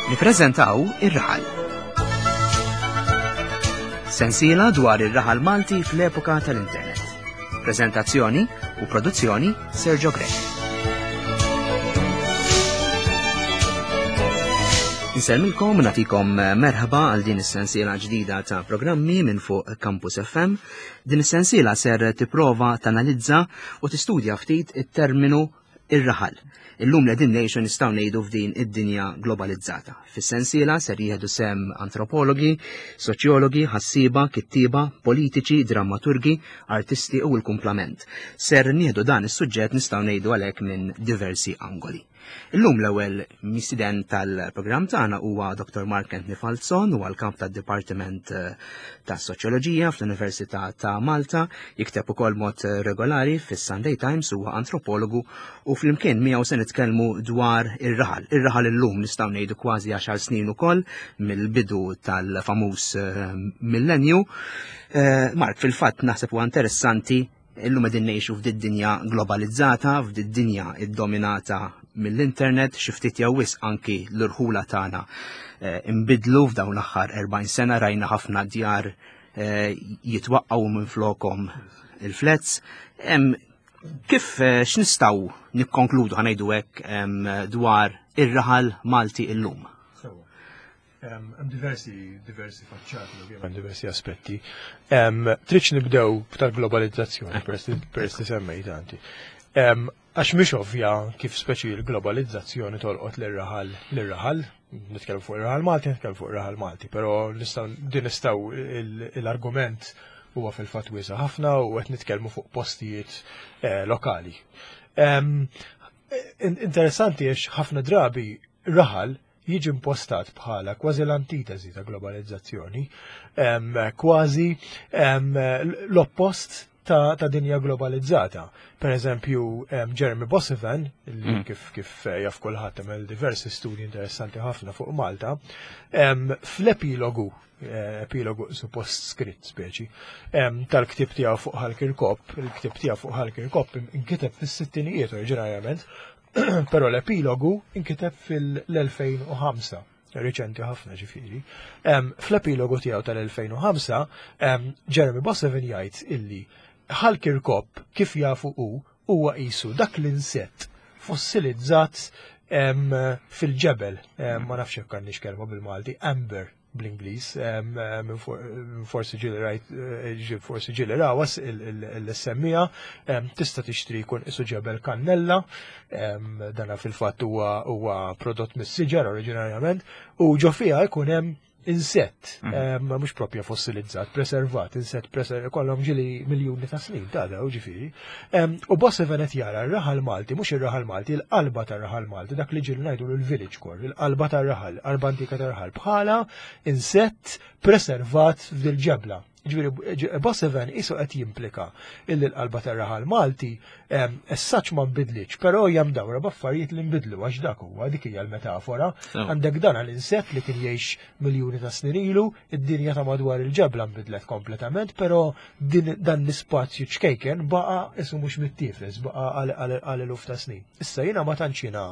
Nippreżentaw ir-raħal. Sensiela dwar ir-raħal Malti fl-epoka tal-Internet. Preżentazzjoni u produzzjoni Sergio Grech. Nselmilkom u nagħtikom merħba għal din is-sensiela ġdida ta' programmi minn fuq Campus FM. Din is-sensiela ser tipprova tanalizza u tistudja ftit it-terminu ir-raħal. Illum qegħdin ngħixu nistgħu ngħidu f'din id-dinja globalizzata. Fis-sensiela ser jieħdu sem antropologi, soċjologi, ħassieba, kittieba, politiċi, drammaturgi, artisti u l-kumplament. Ser nieħdu dan is-suġġett nistgħu ngħidu għalhekk minn diversi angoli. Illum l-ewwel mistiden tal-programm tagħna huwa Dr. Mark Anthony Falzon huwa l-kap tad-Dipartiment ta' Soċjoloġija fl-Università ta' Malta, jikteb ukoll mod regolari fis-Sunday Times, huwa antropologu u flimkien miegħu se nitkellmu dwar ir-raħal. Ir-raħal illum nistgħu ngħidu kważi 10 snin ukoll mill-bidu tal-famuż millenju. Mark, fil-fatt naħseb huwa interessanti illum qegħdin ngħixu f'did-dinja globalizzata, f'did-dinja iddominata mill-internet, xi ftit jew wisq anki l-irħula tagħna inbidlu f'dawn l-aħħar 40 sena rajna ħafna djar jitwaqqgħu minn flokhom il-flats. Kif x'nistgħu nikkonkludu ħanejdu hekk dwar ir-raħal Malti illum? Hemm diversi faċċati, hemm diversi aspetti. Tridx nibdew tal-globalizzazzjoni peress li semmejt anti. Għax mhix ovvja kif speċi l-globalizzazzjoni tolqot lir-raħal, nitkellmu fuq ir-raħal Malti, nitkellmu fuq ir-raħal Malti, però nistgħu l-argument huwa fil-fatt wiesa' ħafna u qed nitkellmu fuq postijiet lokali. Interessanti għax ħafna drabi raħal jiġi impostat bħala kważi l-antitesi ta' globalizzazzjoni, kważi l-oppost ta' dinja globalizzata. Per eżempju, Jeremy Bossivan, kif jaf kulħadd għamel diversi studji interessanti ħafna fuq Malta, fl-epilogu suppost skritt speċi, tal-ktib tiegħu fuq Ħal-Kirkop, il-ktib tiegħu fuq Ħal-Kirkop inkiteb fis-sittinijiet oriġinarjament, però l-epilogu inkiteb fil-2005, riċenti ħafna ġifieri. Fl-epilogu tiegħu tal-2005, Jeremy Bossivan jgħid illi Ħal-Kirkop kif jafu huwa qisu dak l-insett fossilizzat fil-ġebel, ma nafx hekk għandix kelma bil-Malti, amber bl-Ingliż, forsi ġili rawas l-semmija, tista' tixtri jkun isu ġebel kannella, dana fil-fatt huwa prodott mis-siġar oriġinarjament, u ġo fiha jkun hemm insett, mhux proprja fossilizzat, preservat, insett kollhom ġili miljuni ta' snin ta' daw ġifieri. U Bossivan qed jara r-raħal Malti, mhux ir-raħal Malti, l-qalba tar-raħal Malti, dak li ġieli ngħidu l-village core, il-qalba tar-raħal, qalba antika tar-raħal bħala insett preservat f'dil-ġebla. Ġifieri Bossivan isu qed jimplika illi l-qalba tar-raħal Malti essaċ ma nbidlitx, però hija mdawra b'affarijiet li nbidlu għax dak huwa dik hija l-metafora. Għandek dan l-insett li kien jgħix miljuni ta' snin ilu, id-dinja ta' madwar il-ġebla nbidlet kompletament, però dan l-ispazju ċkejken baqa' isu mhux mit-tifles, baqa' għal eluf ta' snin. Issa jiena ma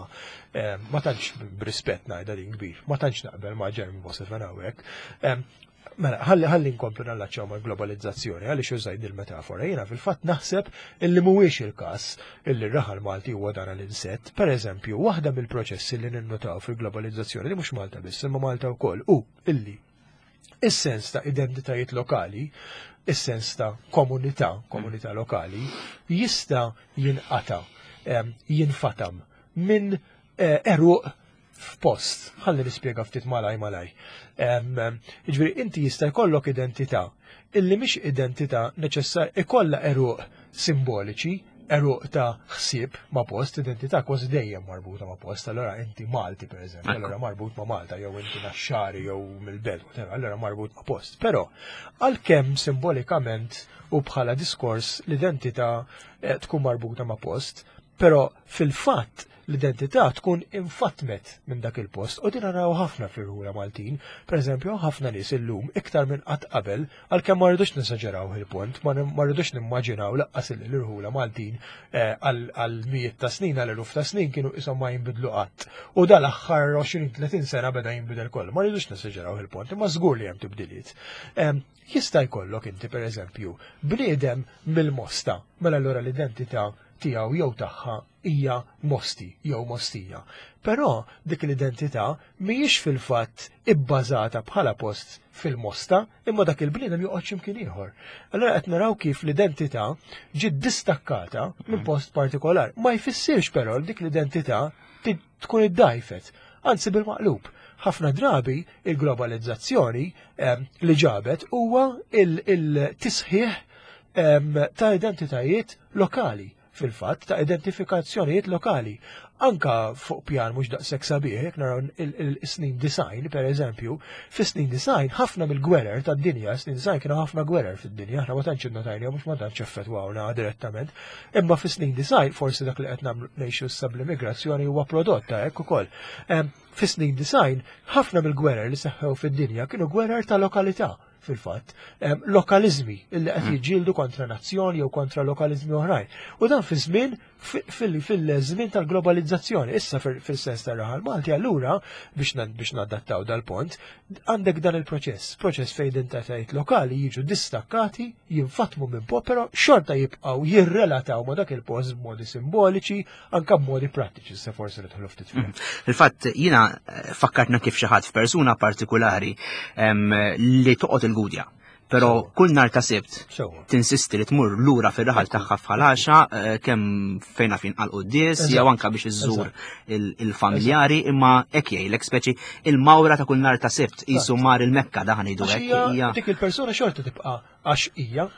tantx b'rispett ngħidha din kbir, ma tantx naqbel ma' Jeremy Bossivan hawnhekk. Mela, ħalli nkomplu nallaċċaw mal-globalizzazzjoni, għaliex użajt il-metafora. Jiena fil-fatt naħseb illi mhuwiex il-każ illi r-raħal Malti huwa dan l-insett. Pereżempju, waħda mill-proċessi li ninnotaw fil-globalizzazzjoni li mhux Malta biss, imma Malta wkoll illi is-sens ta' identitajiet lokali, is-sens ta' komunità lokali, jista' jinqata', jinfatam minn eruq f'post. Ħalli nispjega ftit malaj. Ġifieri inti jista' jkollok identità illi mhix identità neċessarja ikollha eruq simboliċi, eruq ta' ħsieb ma' post, identità kważi dejjem marbuta ma' post. Allora inti Malti pereżempju, allora marbut ma' Malta, jew inti naxxari jew mill-belt, allora marbut ma' post. Però għalkemm simbolikament u bħala diskors l-identità tkun marbuta ma' post, però fil-fatt l-identità tkun infatmet minn dak il-post u din naraw ħafna fl-irħula Maltin. Pereżempju, ħafna nies illum iktar minn qatt qabel għalkemm ma rridux nisaġeraw il-punt, ma rridux nimmaġinaw laqqas l-irħula Maltin għal mijiet ta' snin, għal eluf ta' snin kienu isom ma jinbidlu qatt. U dal-aħħar 20-30 sena beda jinbidel kollu. Ma rridux nisaġeraw il-punt, imma żgur li hemm tibdiliet. Jista' jkollok inti pereżempju bniedem mill-Mosta, mela allura l-identità tiegħu jew tagħha hija Mosti jew Mostija. Però dik l-identità mhijiex fil-fatt ibbażata bħala post fil-Mosta, imma dak il-bniedem joqgħod x'imkien ieħor. Allura qed naraw kif l-identità ġiet distakkata minn post partikolari. Ma jfissirx però dik l-identità tkun iddajfet, anzi bil-maqlub. Ħafna drabi il-globalizzazzjoni li ġabet huwa il-tisħiħ ta' identitajiet lokali, fil-fatt ta' identifikazzjonijiet lokali. Anka fuq pjan mhux daqshekk sabiħ, jekk naraw il-snin design, pereżempju, fis-snin design ħafna mill-gwerer tad-dinja, snin design kienu ħafna gwerer fid-dinja, aħna ma tantx innotajna mhux ma tantx effettwawna direttament, imma fis-snin design forsi dak li qed nagħmlu ngħixu issa bl-immigrazzjoni huwa prodotta hekk ukoll. Fis-snin design ħafna mill-gwerer li seħħew fid-dinja kienu gwerer ta' lokalità. Fil-fatt, lokalizmi illi qed jiġġieldu kontra nazzjoni jew kontra lokalizmi oħrajn. U dan fi żmien fil-żmien tal-globalizzazzjoni. Issa fil-sens tar-raħal Malti allura biex nadattaw dal-pont, għandek dan il-proċess fejn identitajiet lokali jiġu distakkati, jinfatmu minn po, però xorta jibqgħu jirrelataw ma' dak il-post b'modi simboliċi, anke b'modi prattiċi, se forsi nidħlu ftit fihom. Il-fatt jiena fakkartna kif xi ħadd f'persuna partikolari li toqgħod il-Gudja. Pero kull nar ta' sibt tinsisti li tmur lura fir-raħal tagħha f'ħalaxa kemm fejn fin qal-quddies jew anke biex iżżur il-familjari imma hekk jgħidlek speċi il-mawra ta' kull nar ta' sibt qisu mar il-Mekka daħan jgħidu hekk hija. Dik il-persuna xorta tibqa' għax hija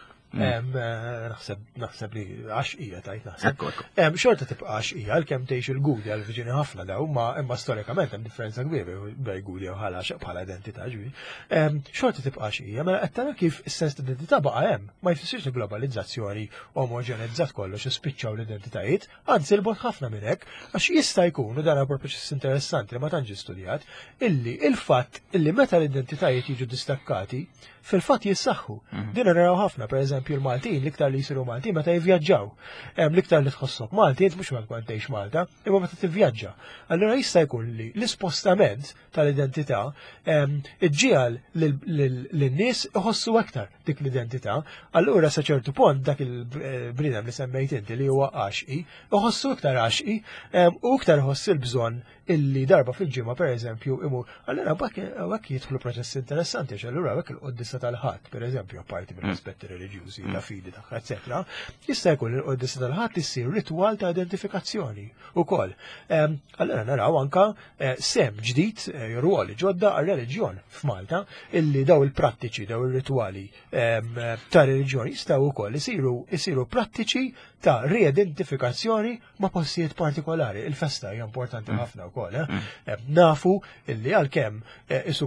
naħseb li għaxqija tajt naħseb. Xorta tibqa' għaxqija l-kemm tgħix il-Gudja l-viċini ħafna daw, imma storikament hemm differenza kbira bejn Gudja u ħalaxa bħala identità ġbir. Xorta tibqa' għaxqija, mela qed tara kif is-sens ta' identità baqa' hemm, ma jfissirx globalizzazzjoni omoġenizzat kollox ispiċċaw l-identitajiet, anzi l-bot ħafna minn hekk, għax jista' jkun u dan proċess interessanti li ma tantx studjat, illi il-fatt illi meta l-identitajiet jiġu distakkati fil-fatt jissaħħu. Din naraw ħafna, pereżempju l-Maltin, l-iktar li jsiru Maltin meta jivvjaġġaw. L-iktar li tħossok Malti, mhux ma tgħix Malta, imma meta tivvjaġġa. Allura jista' jkun li l-ispostament tal-identità iġġiegħal lin-nies iħossu aktar dik l-identità. Allura sa ċertu punt dak il-bniedem li semmejt inti li huwa għaxqi, iħossu iktar għaxqi u iktar iħoss il-bżonn illi darba fil-ġimgħa pereżempju imur. Allura hekk jidħlu proċessi interessanti, allura hekk il-qoddisa tal-ħadd, pereżempju apparti mill-aspetti reliġjużi, la fidi tagħha, eċetera, jista' jkun il-qoddisa tal-ħadd issir ritwal ta' identifikazzjoni wkoll. Allura naraw anke sem ġdid, ruoli ġodda għar-reliġjon f'Malta, illi daw il-prattiċi, daw ir-ritwali ta' reliġjoni jistgħu wkoll isiru prattiċi ta' reidentifikazzjoni ma' postijiet partikolari. Il-festa hija importanti ħafna wkoll. Nafu illi għalkemm isu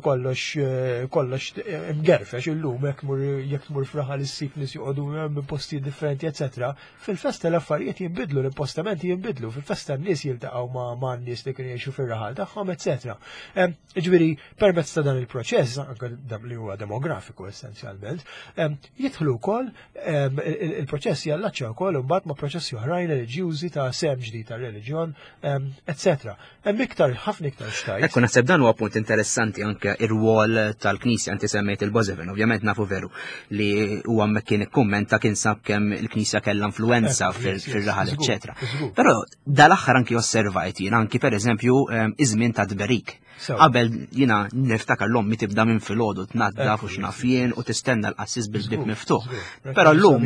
kollox mgerfex illum jekk tmur f'raħal issib nies joqogħdu minn postijiet differenti, eċetera. Fil-festa l-affarijiet jinbidlu, l-impostamenti jinbidlu, fil-festa n-nies jiltaqgħu ma' n-nies li kienu jgħixu fir-raħal tagħhom, eċetera. Ġifieri permezz ta' dan il-proċess, anke li huwa demografiku essenzjalment, jidħlu wkoll il-proċess jallaċċa wkoll imbagħad ma' proċessi oħrajn reliġjużi ta' sem ġdid ta' reliġjon, eċetera. Hemm ħafna iktar xtajt. Ekku naħseb dan huwa punt interessanti anke ir-rwol tal-Knisja inti semmejt il-Bozeven, ovvjament nafu veru li huwa hemmhekk kien ikkummenta kien sab kemm il-Knisja kellha influenza fir-raħal eċetera. Però dal-aħħar anki osservajt jien anki pereżempju iż-żmien ta' Dberik. Qabel jiena niftakar l-ommi tibda minn filgħodu tnaddaf u x'nafjien u tistenna l-qassis bil-bib miftuħ. Però llum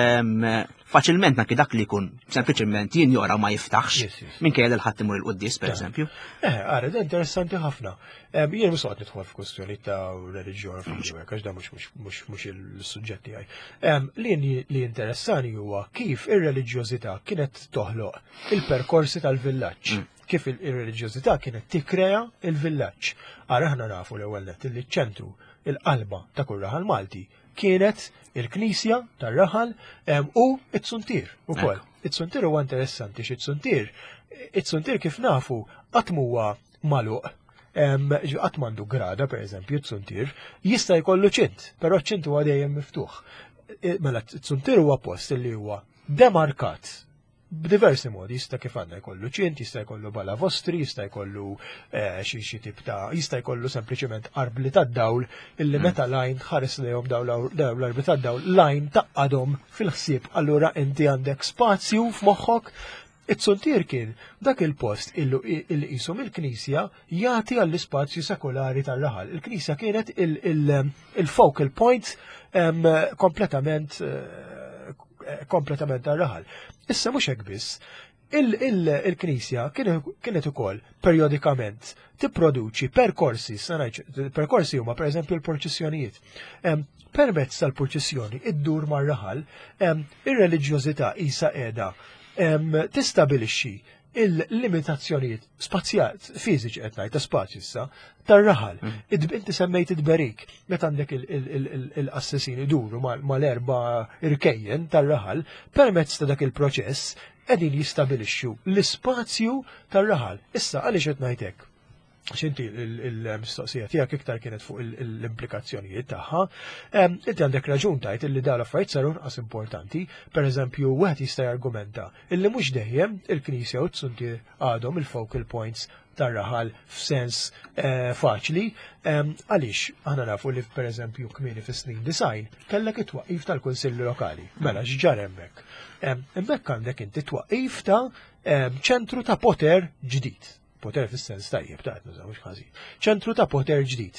faċilment anki dak li jkun sempliċement jinjora ma jiftaħx minkejja li ħadd imur il-quddies pereżempju. Ara, da interessanti ħafna. Jien mhux qed nidħol f'kwestjoni ta' reliġjon għax dan mhux il-suġġett tiegħi. Li interessani huwa kif ir-reliġjożità kienet toħloq il-perkorsi tal-villaġġ. Kif ir-reliġjożità kienet tikkrea il-villaġġ. Ara aħna nafu l-ewwel nett li ċ-ċentru il-qalba ta' kull raħal Malti kienet il-Knisja tar-Raħal u it-Suntir ukoll. It-Suntir huwa interessanti it-Suntir kif nafu qatt huwa magħluq. Qatt m'għandu grada, pereżempju, it-Suntir jista' jkollu ċint, però ċint huwa dejjem miftuħ. Mela it-Suntir huwa post li huwa demarkat b'diversi modi, jista' kif għandna jkollu ċint, jista' jkollu balavostri, jista' jkollu xi tip ta' jista' jkollu sempliċement arbli tad-dawl illi meta lajn tħares lejhom dawn l-arbli tad-dawl lajn taqqadhom fil-ħsieb. Allura inti għandek spazju f'moħħok. It-Suntir kien dak il-post illi qishom il-Knisja jagħti għall-ispazju sekolari tar-Raħal. Il-Knisja kienet il-focal point kompletament tar-Raħal. Issa mhux hekk biss. Il-Knisja kienet ukoll perjodikament tipproduċi perkorsi, perkorsi huma pereżempju l-proċessjonijiet. Permezz tal-proċessjoni iddur mar-Raħal, ir-reliġjożità qisha qiegħda tistabilixxi il-limitazzjonijiet spazjat fiżiċi qed ngħid ta' spazju issa tar-Raħal. Inti semmejt id-berik meta għandek il-assassin iduru mal-erba' irkejjen tar-Raħal permezz ta' dak il-proċess qegħdin jistabilixxu l-ispazju tar-Raħal. Issa għaliex qed ngħid hekk? Xinti il-mistoqsija tiegħek iktar kienet fuq l-implikazzjonijiet tagħha. Inti għandek raġun tajt illi dawn l-affarijiet saru nqas importanti, pereżempju wieħed jista' jargumenta illi mhux dejjem il-Knisja u t-Suntir għadhom il-focal points tar-Raħal f'sens faċli. Għaliex aħna nafu li pereżempju kmieni fis-snin design kellek it-twaqqif tal-Kunsilli Lokali. Mela x'ġar hemmhekk? Hemmhekk għandek inti twaqqif ta' ċentru ta' poter ġdid. Poter fis-sens tajjeb ta' qed nużaw ħażin. ċentru ta' poter ġdid.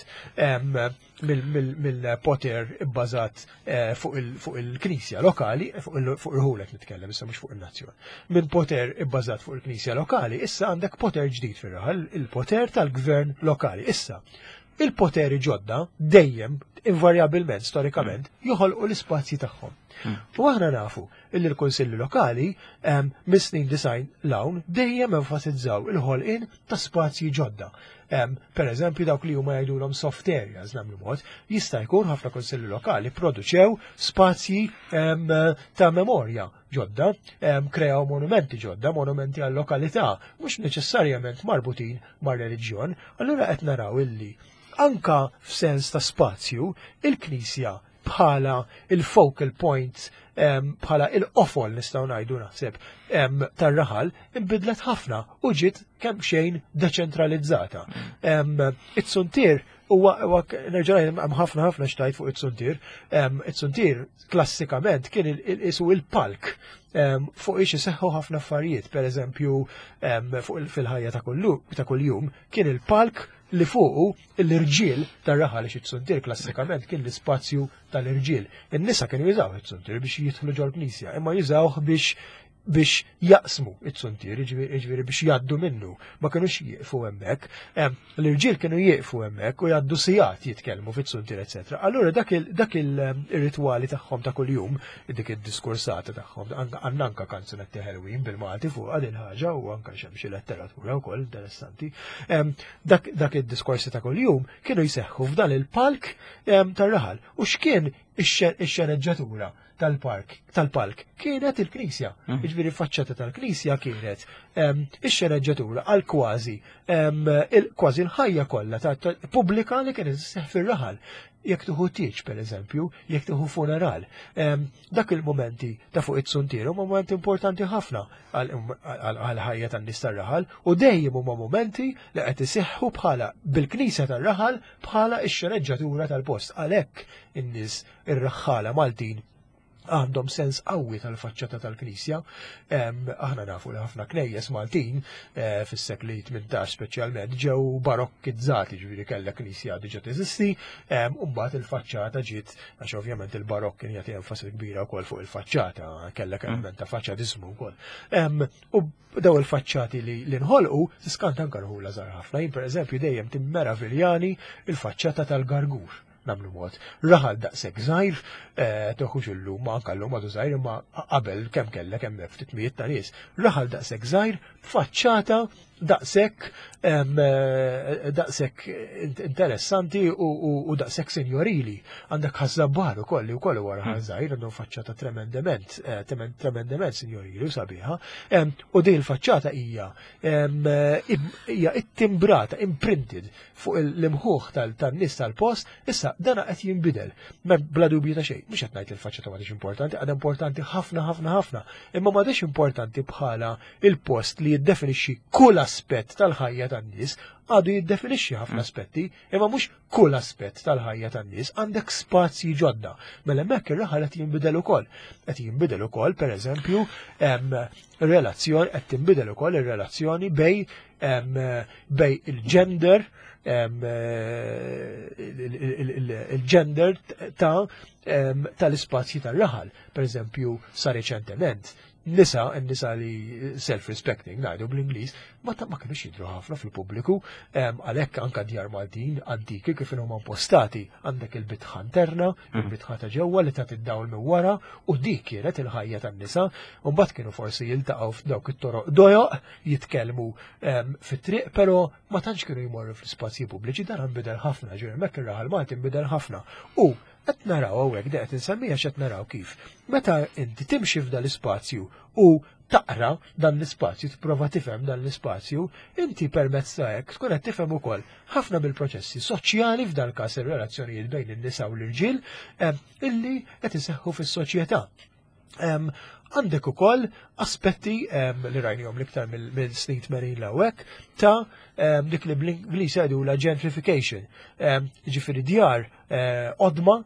Mill-poter bbażat fuq il-Knisja lokali, fuq il-ħulek nitkellem issa mhux fuq in-nazzjon. Minn poter bbażat fuq il-Knisja lokali, issa għandek poter ġdid fir-Raħal, il-poter tal-Gvern lokali. Issa, il-poteri ġodda dejjem invarjabilment storikament joħolqu l-ispazji tagħhom. U aħna nafu illi l-Kunsilli Lokali mis-snin design lawn dejjem enfasizzaw il-ħolqien ta' spazji ġodda. Per eżempju dawk li huma jgħidulhom soft areas nagħmlu mod, jista' jkun ħafna Kunsilli Lokali produċew spazji ta' memorja ġodda, kreaw monumenti ġodda, monumenti għall-lokalità, mhux neċessarjament marbutin mar-reliġjon. Allura qed naraw illi anka f'sens ta' spazju, il-Knisja bħala il-focal point, bħala il-qofol nistgħu ngħidu naħseb tar-Raħal inbidlet ħafna u ġiet kemm xejn deċentralizzata. It-Suntir huwa nerġa' hemm ħafna xtajt fuq it-Suntir. It-Suntir klassikament kien isu il-palk fuq ix iseħħu ħafna affarijiet, pereżempju fil-ħajja ta' kuljum kien il-palk li fuqu l-irġiel tar-Raħal it-Suntir klassikament kien l-ispazju tal-irġiel. In-nisa kienu jużaw it-Suntir biex jidħlu ġol Knisja, imma jużawh biex jaqsmu it-Suntir, ġifieri biex jgħaddu minnu, ma kinux jieqfu hemmhekk. L-irġiel kienu jieqfu hemmhekk u jgħaddu sigħat jitkellmu fit-Suntir, etc. Allura dak il-ritwali tagħhom ta' kuljum, dik id-diskursata tagħhom, għandna anke kanzunetti Halloween bil-Malti fuq din ħaġa u anke xi letteratura wkoll interessanti. Dak id-diskorsi ta' kuljum kienu jseħħu f'dan il-palk tar-Raħal. U x'kien ix-xenegġatura tal-palk kienet il-Knisja. Iġviri faċċata tal-Knisja kienet ix-xenegġatura għal kważi l-ħajja kollha pubblika li kienet isseħħ fir-Raħal. Jekk tieħu tieġ pereżempju, jekk tieħu funeral. Dak il-momenti ta' fuq it-Suntir huma momenti importanti ħafna għal ħajja tan-nies tar-Raħal u dejjem huma momenti li qed iseħħu bħala bil-Knisja tar-Raħal bħala x-xenegġatura tal-post. Għalhekk in-nies ir-Raħħala Maltin għandhom sens qawwi tal-faċċata tal-Knisja. Aħna nafu li ħafna knejjes Maltin fis-sekli 18 speċjalment ġew barokkizzati, ġifieri kellha Knisja diġà teżisti, u mbagħad il-faċċata ġiet għax ovvjament il-barokk kien jagħti enfasi kbira wkoll fuq il-faċċata, kellek element ta' faċċadiżmu wkoll. U daw il-faċċati li nħolqu tiskant anke rħula żgħar ħafna. Jien pereżempju dejjem timmeraviljani il-faċċata tal-Gargur. Namlu mod. Raħal daqshekk żgħir, toħux illum ma anke llum għadu żgħir imma qabel kemm kellek hemm ftit mijiet ta' nies. Raħal daqshekk żgħir, faċċata daqshekk interessanti u daqshekk senjorili. Għandek ħażabbar ukoll li wkoll wara ħażajr għandhom faċċata tremendament senjorili u sabiħa. U din il-faċċata hija ittimbrata, imprinted fuq l-imħuħ tan-nies tal-post, issa dana qed jinbidel. Bla dubju ta' xejn, mhux qed ngħid il-faċċata m'għadix importanti, għadha importanti ħafna, imma m'għadix importanti bħala il-post li jiddefinixxi kull aspett tal-ħajja tan-nies, għadu jiddefinixxi ħafna aspetti, imma mhux kull aspett tal-ħajja tan-nies, għandek spazji ġodda. Mela hemmhekk ir-raħal qed jinbidel ukoll. Qed jinbidel ukoll pereżempju qed tinbidel ukoll ir-relazzjoni bej il-gender il-gender tal-ispazji tar-raħal. Pereżempju sa reċentement n-nisa li self-respecting, ngħidu bl-Ingliż, ma kienux jidhru ħafna fil-pubbliku, għalhekk anke djar Maltin antiki kif huma impostati għandek il-bitħa interna, il-bitħa ta' ġewwa li ta' tiddawl minn wara, u dik kienet il-ħajja tan-nisa, u mbagħad kienu forsi jiltaqgħu f'dawk it-toroq dojoq, jitkellmu fit-triq, però ma tantx kienu jmorru fl-ispazji pubbliċi, dan inbidel ħafna, ġifier hemmhekk ir-raħal Malti inbidel ħafna. U qed naraw hawnhekk qed insemmija x'qed naraw kif. Meta inti timxi f'dan l-ispazju u taqra dan l-ispazju, tipprova tifhem dan l-ispazju, inti permezz ta' hekk tkun qed tifhem ukoll ħafna mill-proċessi soċjali f'dan il-każ ir-relazzjonijiet bejn in-nisa u l-irġiel illi qed iseħħu fis-soċjetà. Għandek ukoll aspetti li rajnihom l-iktar mill-snin 80 l-hawnhekk ta' dik li bl-Ingliż għadu la gentrification. Ġifieri djar odma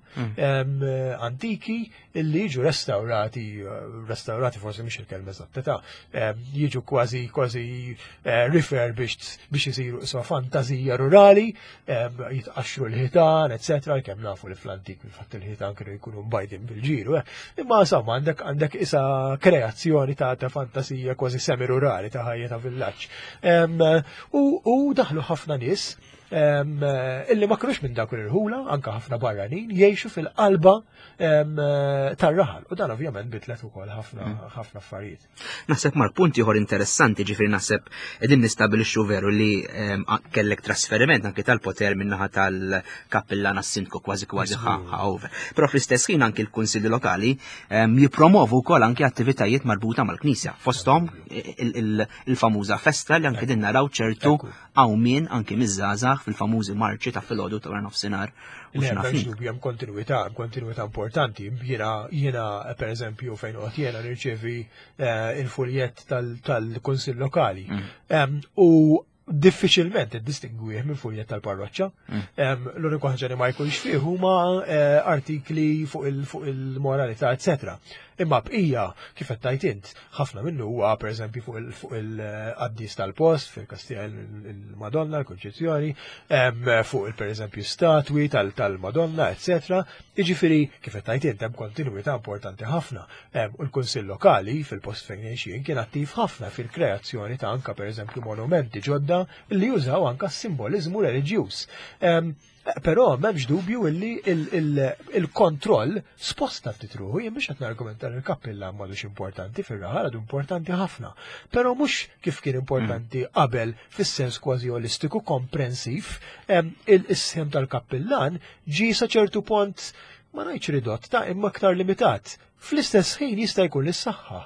antiki illi jiġu restaurati forsi mhix il-kelma eżatta ta' jiġu kważi refurbished biex isiru isma' fantazija rurali, jitqaxxru l-ħitan, eċetera, kemm nafu li fl-antik fil-fatt il-ħitan kienu jkunu mbajdin bil-ġiru. Imma insomma għandek isa kreazzjoni ta' fantazija kważi semi-rurali ta' ħajja ta' villaġġ. U daħlu ħafna nies illi ma kienux minn dak il-irħula, anke ħafna barranin, jgħixu fil-qalba tar-raħal. U dan ovvjament bitlet ukoll ħafna affarijiet. Naħseb mar punt ieħor interessanti, ġifieri naħseb qegħdin nistabilixxu veru li kellek trasferiment anke tal-poter min-naħa tal-kappillan as-sindku kważi over. Però fl-istess ħin anke l-kunsilli lokali jippromovu wkoll anke attivitajiet marbuta mal-Knisja. Fosthom il-famuża festa li anke din naraw ċertu għawmien anke miż-żgħażagħ fil-famużi marċi ta' filgħodu ta' nofsinhar. Hemm kontinuità importanti. Jiena pereżempju fejn qed jiena nirċevi il-fuljett tal-kunsill lokali. U diffiċilment iddistingwih minn fuljett tal-parroċċa. L-uniku ħaġa li ma jkunx fih huma artikli fuq il-moralità, eċetera. Imma bqija kif qed tajt int, ħafna minnu huwa pereżempju fuq il-qaddis tal-post, fil-Kastija il-Madonna, l-Konċezzjoni, fuq pereżempju statwi tal-Madonna, eċetera. Jiġifieri kif qed tajt int hemm kontinwità importanti ħafna. U l-Kunsill Lokali fil-post fejn jgħixin kien attiv ħafna fil-kreazzjoni ta' anke pereżempju monumenti ġodda li jużaw anke s-simboliżmu reliġjuż. Però m'hemmx dubju illi il-kontroll sposta titruħu, jien biex qed nargumentar il-kappilla m'għadux importanti fir-raħal għadu importanti ħafna. Però mhux kif kien importanti qabel fis-sens kważi holistiku komprensiv, is-sem tal-kappillan ġie sa ċertu pont ma ngħidx ridott ta' imma aktar limitat. Fl-istess ħin jista' jkun lis-saħħa.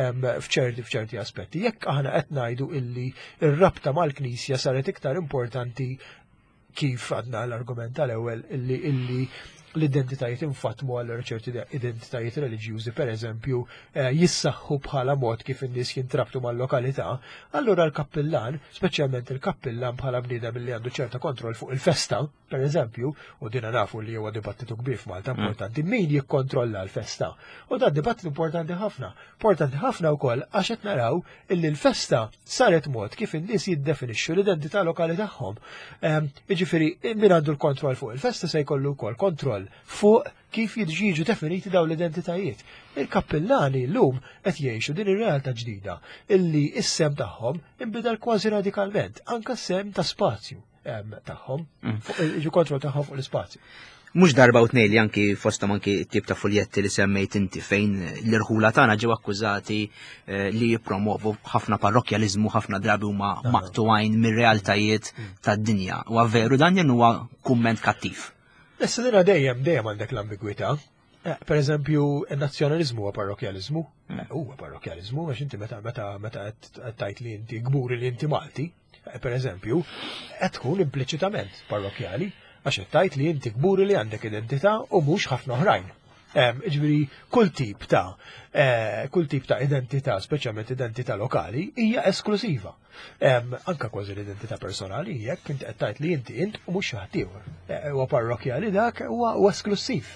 F'ċerti aspetti. Jekk aħna qed ngħidu illi r-rabta mal-Knisja saret iktar importanti kif għadna l-argument tal-ewwel illi l-identitajiet infatmu għal ċerti identitajiet reliġjużi pereżempju jissaħħu bħala mod kif in-nies jintrabtu mal-lokalità, allura l-kappillan, speċjalment il-kappillan bħala bniedem li għandu ċerta kontroll fuq il-festa, pereżempju, u dina nafu li huwa dibattitu kbir f'Malta importanti, min jikkontrolla l-festa. U dan dibattitu importanti ħafna wkoll għax qed naraw illi l-festa saret mod kif in-nies jiddefinixxu l-identità lokali tagħhom. Jiġifieri min għandu l-kontroll fuq il-festa se jkollu wkoll kontroll fuq kif jiġu definiti daw l-identitajiet. Il-kappillani llum qed jgħixu din ir-realtà ġdida illi s-sem tagħhom inbidel kważi radikalment, anke s-sem ta' spazju tagħhom, jiġu kontroll tagħhom fuq l-ispazju. Mhux darba u tnejn li anki fosthom anki tip ta' fuljetti li semmejt inti fejn l-irħula tagħna ġew akkużati li jippromovu ħafna parrokjaliżmu ħafna drabi huma maqtugħajn mir-realtajiet tad-dinja. Huwa veru dan jew huwa kumment kattiv. Issa dina dejjem għandek l-ambigwità. Per eżempju, il-nazzjonalizmu huwa parrokjaliżmu. Huwa parrokjaliżmu għax inti meta tajt li inti gburi li inti Malti, per eżempju, qed tkun impliċitament parrokjali għax qed tajt li inti gburi li għandek identità u mhux ħafna oħrajn. Ġifieri kull tip ta' identità, speċjalment identità lokali, hija esklusiva. Anka kważi l-identità personali jekk inti qed tgħid li inti int u mhux ħadd ieħor. Huwa parrokjali dak huwa esklusiv.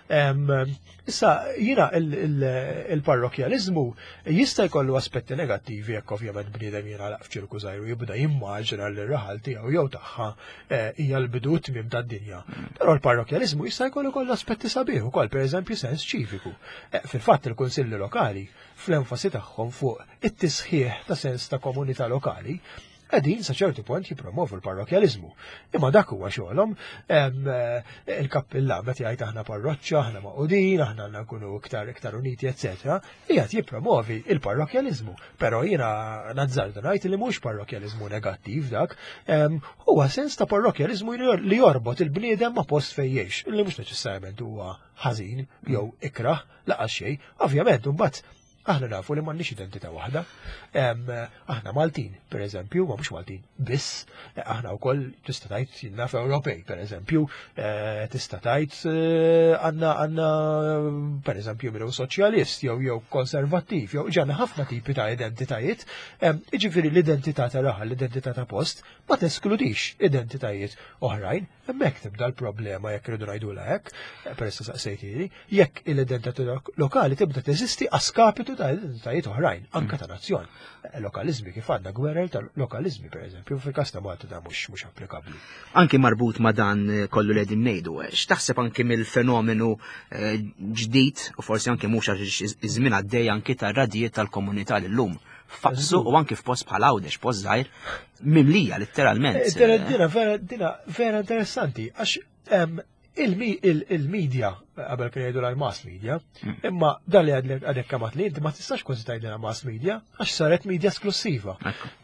Issa jiena il-parrokjaliżmu jista' jkollu aspetti negattivi jekk ovvjament bniedem jingħalaq f'ċirku żgħir u jibda jimmaġina li r-raħal tiegħu jew tagħha hija l-bidu tmiem tad-dinja. Però l-parrokjaliżmu jista' jkollu aspetti sabiħ ukoll, pereżempju sens ċiviku. Fil-fatt il-kunsilli lokali fl-enfasi tagħhom fuq it-tisħiħ ta' sens ta' komunità lokali qegħdin sa ċertu punt jippromovu l-parrokjaliżmu. Imma dak huwa xogħolhom il-kappilla meta jgħid aħna parroċċja, aħna maqudin, aħna nkunu iktar uniti, eċetera, qiegħed jippromovi il-parrokjaliżmu. Però jiena nazzarda ngħid li mhux parrokjaliżmu negattiv dak, huwa sens ta' parrokjaliżmu li jorbot il-bniedem ma' post fejn jgħix, li mhux neċessarjament huwa ħażin jew ikraħ laqas xejn. Ovvjament imbagħad aħna nafu li m'għandniex identità waħda. Aħna Maltin, pereżempju, ma mhux Maltin biss, aħna wkoll tista' tgħid jiena f'Ewropej, pereżempju, tista' tgħid għandna pereżempju minnu soċjalist jew konservattiv, jew ġanna ħafna tipi ta' identitajiet. Jiġifieri l-identità ta' raħal, l-identità ta' post ma teskludix identitajiet oħrajn. Hemmhekk tibda l-problema jekk irridu ngħidulha hekk, peress saqsejtieni, jekk l-identità lokali tibda teżisti għaskapitu ta' identitajiet oħrajn, anke ta' nazzjon. Lokalizmi kif għandna gwerer ta' lokalizmi, pereżempju, fil-każ ta' Malta da mhux applikabbli. Anki marbut ma' dan kollu li qegħdin ngħidu, x'taħseb anki mill-fenomenu ġdid u forsi anke mhux għax iż-żmien għaddej anki tar-radijiet tal-komunità llum. Faqsu u anki f'post bħal Għawdex, post żgħir, mimlija letteralment. Dina vera interessanti, għax il-medja, qabel kien jgħidu l-mass media, imma dan li għadek kamat li inti ma tistax kważi tgħidilha mass media, għax saret media esklusiva.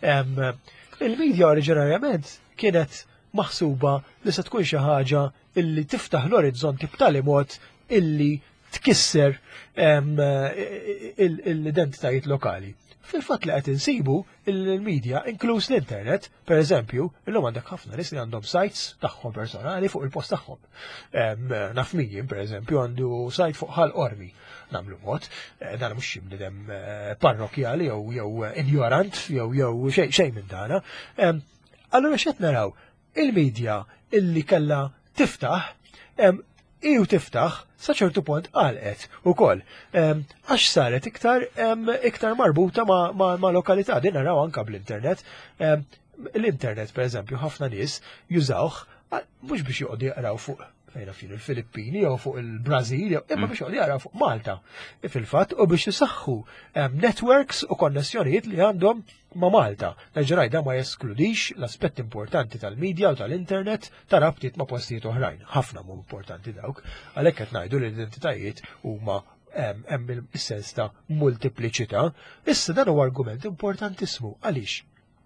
Il-medja oriġinarjament kienet maħsuba li se tkun xi ħaġa illi tiftaħ l-orizzonti b'tali mod illi tkisser l-identitajiet lokali. Fil-fatt li qed insibu il-medja, inkluż l-internet, per eżempju, illum għandek ħafna nies li għandhom sites tagħhom personali fuq il-post tagħhom. Naf min, per eżempju, għandu sajt fuq ħal ormi nagħmlu mod, dan mhux bniedem parrokjali jew ignorant jew xejn minn dana. Allura x'qed naraw? Il-medja illi kellha tiftaħ tiftaħ sa ċertu punt għalqet ukoll. Għax saret iktar marbuta ma' lokalità, din naraw anke bl-internet. L-internet, per eżempju, ħafna nies jużawh mhux biex joqgħdu jaqraw fuq fejn fin il-Filippini jew fuq il-Brażil, imma biex joqgħdu jaqraw fuq Malta. Fil-fatt u biex isaħħu networks u konnessjonijiet li għandhom ma' Malta. Nerġa' da ma jeskludix l-aspett importanti tal-medja u tal-internet ta' rabtiet ma' postijiet oħrajn. Ħafna mu importanti dawk, għalhekk qed ngħidu l-identitajiet huma hemm is-sens ta' multipliċità. Issa dan huwa argument importantissimu għaliex?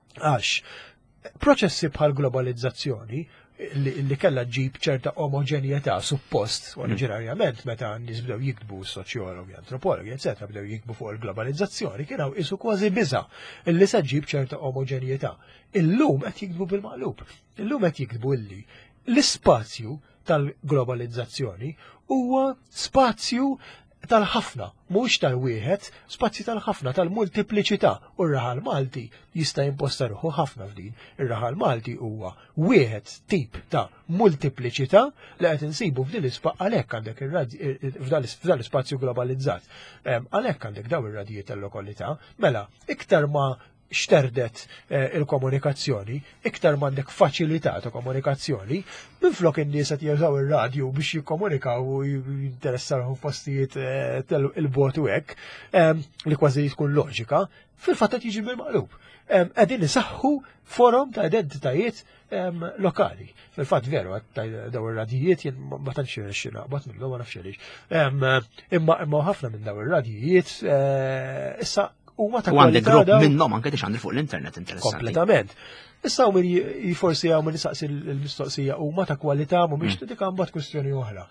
Għax proċessi bħal globalizzazzjoni li kellha ġib ċerta omogenjetà suppost oriġinarjament meta nies bdew jiktbu soċjologi, antropologi, eċetera, bdew jiktbu fuq il-globalizzazzjoni kienu qisu kważi biża' illi se ġib ċerta omogenjetà. Illum qed jiktbu bil-maqlub. Illum qed jiktbu illi l-ispazju tal-globalizzazzjoni huwa spazju tal-ħafna, mhux tal-wieħed, spazji tal-ħafna, tal-multipliċità. U r-raħal Malti jista' jimposta ruħu ħafna f'din. Ir-raħal Malti huwa wieħed tip ta' multipliċità li qed insibu f'din għalhekk għandek f'dan l-ispazju globalizzat. Għalhekk għandek dawn ir-radijiet tal-lokalità, mela iktar ma xterdet il-komunikazzjoni, iktar m'għandek faċilità ta' komunikazzjoni, minflok in-nies qed jużaw ir-radju biex jikkomunikaw u jinteressarhom postijiet il-botu hekk, li kważi tkun loġika, fil-fatt qed jiġi bil-maqlub. Qegħdin isaħħu forum ta' identitajiet lokali. Fil-fatt veru, daw ir-radijiet jien ma tantx irnexxi naqbad minnhom ma nafx għaliex. Imma ħafna minn daw ir-radijiet issa huma ta' U għandek kwalità grupp minnhom anke tixandri fuq l-internet interessanti. kompletament. Issa u min forsi għaw min nisaqsi l-mistoqsija huma ta' kwalità mhumiex dik mbagħad kwestjoni oħra.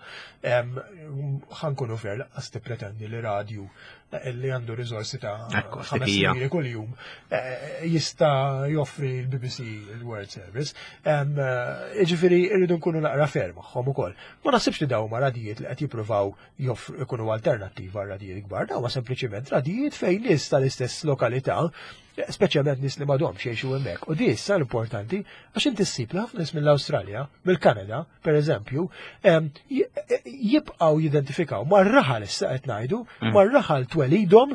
Ħankunu fer laqqas tippretendi li radju li għandu riżorsi ta' 5 liri kuljum jista' joffri l-BBC il-World Service. Ġifieri rridu nkunu naqra ferm magħhom ukoll. Ma naħsibx li dawn huma radijiet li qed jippruvaw ikunu alternattiva għal radijiet kbar, dawn huma sempliċement radijiet fejn nies tal-istess lokalità, speċjalment nies li m'għadhomx jgħixu hemmhekk. U di issa l-importanti għax inti ssib ħafna nies mill-Awstralja, mill-Kanada, pereżempju, jibqgħu jidentifikaw mar-raħal issa qed ngħidu, mar-raħal twelidhom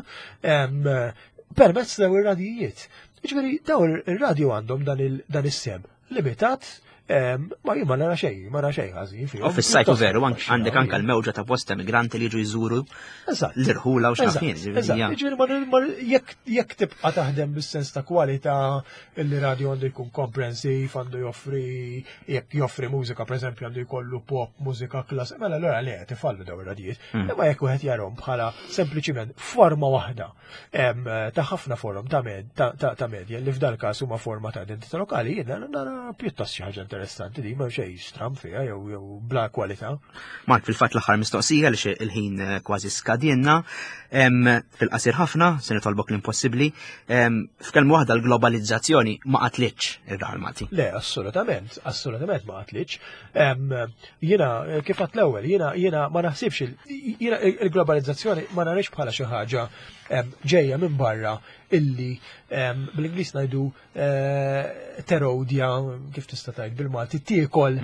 permezz dawn ir-radijiet. Jiġifieri dawn ir-radju għandhom dan is-sem limitat. Ma jien ma nara xejn ħażin fihom. U fis-sajtu veru għandek anke l-mewġa ta' posta migranti li jiġu jżuru l-irħula u x'nafin. Jiġifieri jekk tibqa' taħdem bis-sens ta' kwalità, il-radju għandu jkun komprensiv, għandu joffri mużika, pereżempju għandu jkollu pop, mużika klass, mela allura le qed ifallu dawn ir-radijiet. Imma jekk wieħed jarhom bħala sempliċiment forma waħda ta' ħafna forum ta' medja li f'dal każ huma forma ta' identità lokali, jiena nara pjuttost xi ħaġa interessanti di ma xej stram fiha jew bla kwalità. Mark, fil-fatt l-aħħar mistoqsija li il-ħin kważi skadjenna, fil-qasir ħafna, se nitolbok l-impossibbli, f'kelma waħda l-globalizzazzjoni ma qatlitx ir-raħal Malti. Le, assolutament ma qatlitx. Jiena kif qatt l-ewwel, jiena ma naħsibx il-globalizzazzjoni ma narix bħala xi ħaġa ġejja minn barra illi bl-Ingliż ngħidu terodja kif tista' tgħid bil-Malti tiekol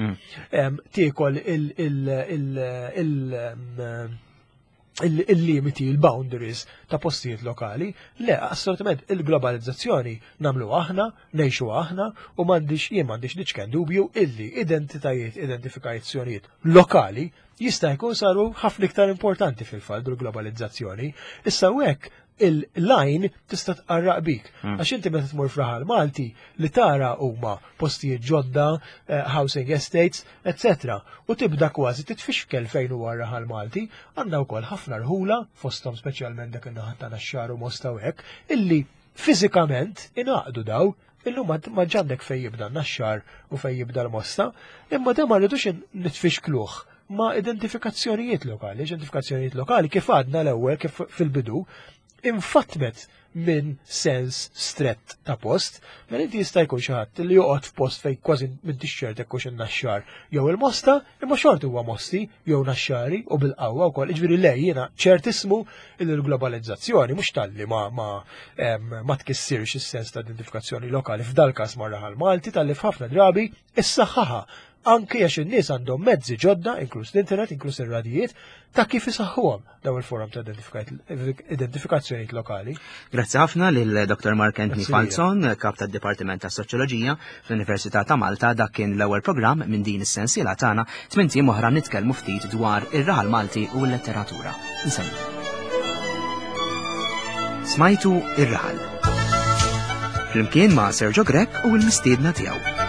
il-limiti, il-boundaries ta' postijiet lokali. Le, assolutament il-globalizzazzjoni nagħmlu aħna, ngħixu aħna u m'għandix diċken dubju illi identifikazzjonijiet lokali jista' jkun saru ħafna iktar importanti fil-fatt globalizzazzjoni. Issa hekk il-line tista' tqarraq bik. Għax inti meta tmur f'raħal Malti li tara huma postijiet ġodda, housing estates, etc. U tibda kważi titfixkel fejn huwa raħal Malti, għandna wkoll ħafna rħula fosthom speċjalment dak in-naħa ta' Naxxar u Mosta hekk, illi fiżikament ingħaqdu daw illum ma ġandek fejn jibda Naxxar u fejn jibda l-Mosta, imma da ma rridux nitfixkluh ma' identifikazzjonijiet lokali kif għadna l-ewwel kif fil-bidu infatmet minn sens strett ta' post, minn inti jista' jkun xi ħadd li joqgħod f'post fejn kważi minn tixxert ekkux in-Naxxar jew il-Mosta, imma xort huwa Mosti jew Naxxari u bil-qawwa wkoll. Jiġifieri lej jiena ċertismu il-globalizzazzjoni mhux talli ma tkissirx is-sens ta' identifikazzjoni lokali f'dal każ mar-raħal Malti talli f'ħafna drabi issaħħaha anke għax in-nies għandhom mezzi ġodda, inkluż l-internet, inkluż ir-radijiet, ta' kif isaħħuhom dawn il-forum ta' identifikazzjonijiet lokali. Grazzi ħafna lil Dr. Mark Anthony Falzon, kap tad-Dipartiment ta' Soċjoloġija fl-Università ta' Malta, dak kien l-ewwel programm minn din is-sensiela tagħna 8 oħra nitkellmu ftit dwar ir-raħal Malti u l-letteratura. Nsemmi. Smajtu ir-raħal. Flimkien ma' Sergio Grek u l-mistiedna tiegħu.